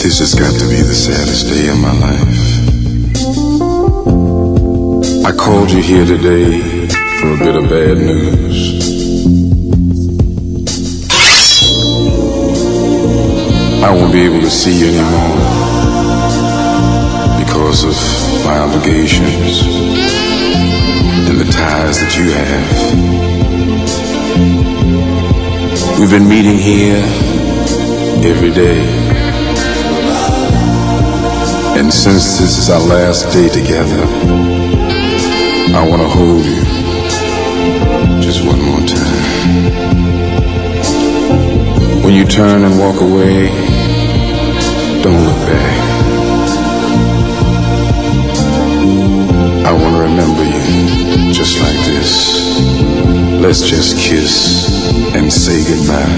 This has got to be the saddest day of my life. I called you here today for a bit of bad news. I won't be able to see you anymore because of my obligations and the ties that you have. We've been meeting here every day, and since this is our last day together, I want to hold you just one more time. When you turn and walk away, don't look back. I want to remember you just like this. Let's just kiss and say goodbye.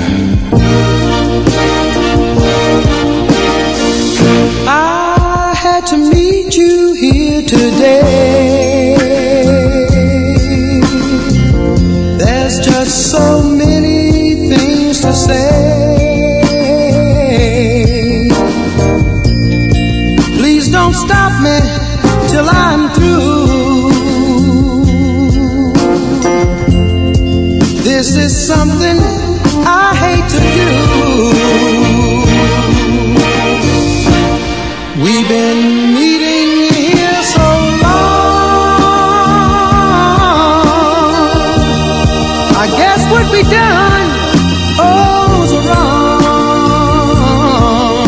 I had to meet you here today. There's just so many things to say. Please don't stop me till I'm through. This is something I hate to do. We've been meeting here so long. I guess what we done, was wrong.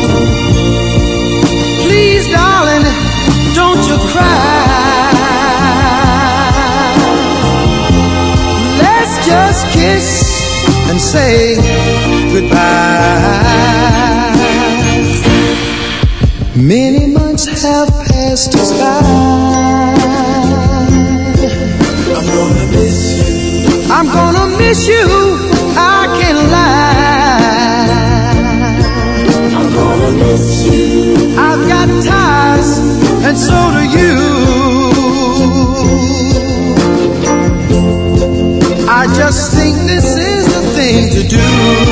Please, darling, don't you cry. Let's just kiss and say goodbye. Many months have passed us by. I'm gonna miss you. I'm gonna miss you. I can't lie. I'm gonna miss you. I've got ties, and so do you. I just think this is the thing to do.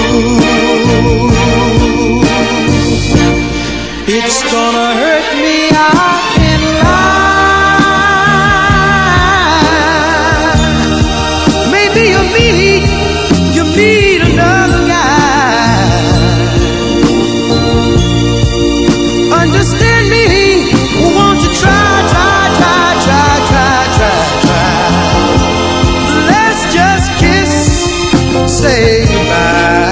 It's gonna hurt me, I can't lie. Maybe you meet another guy. Understand me, won't you try. Let's just kiss, say goodbye.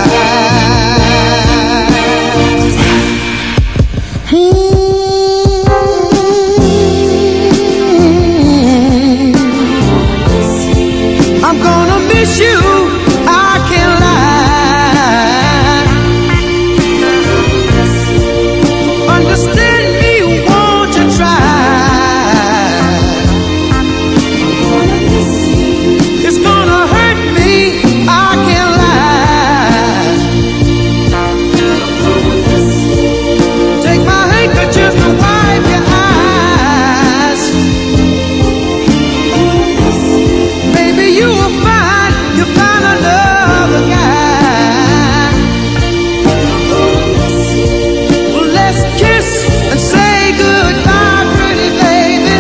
I'm gonna miss you, I can't lie. Understand me, won't you try? It's gonna hurt me, I can't lie. Take my handkerchief and wipe your eyes. Maybe you'll find another guy. Well, let's kiss and say goodbye, pretty baby.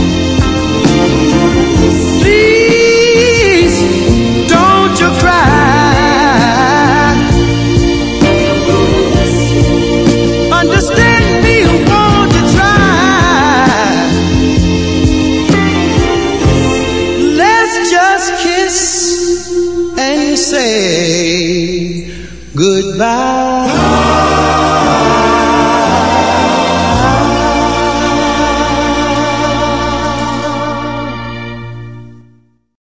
Please, don't you cry. Understand me, won't you try? Let's just kiss and say goodbye.